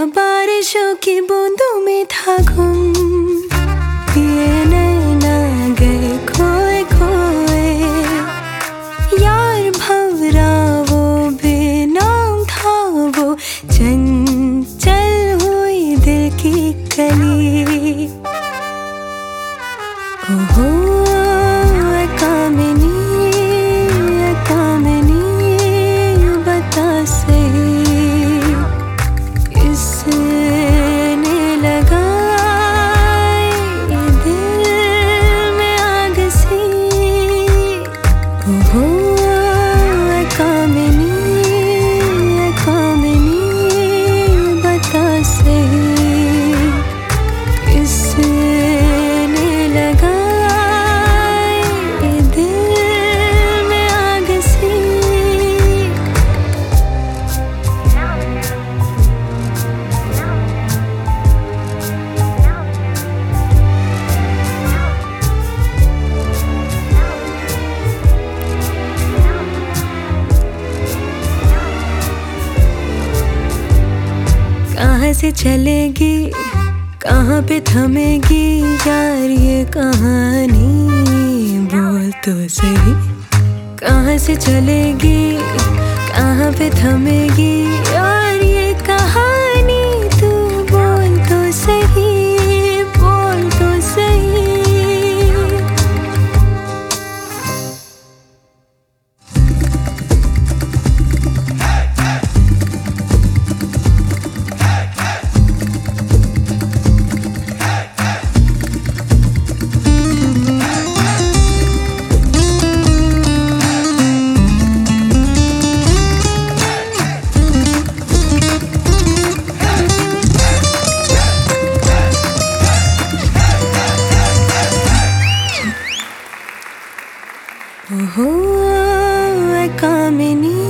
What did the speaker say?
बारिशों की बूंदों में था गुम, ये नैना गए खोए खोए। यार भंवरा वो बेनाम था, वो चंचल हुई दिल की कली। ओहो कामिनी बता सही, किसने लगाई दिल में आग सी। ओहो कामिनी बता सही, किसने लगाई दिल में आग सी। कहाँ से चलेगी, कहाँ पे थमेगी यार ये कहानी, बोल तो सही। कहाँ से चलेगी, कहाँ पे थमेगी यार ये कहानी, तू बोल तो सही, बोल तो सही। ओहो कामिनी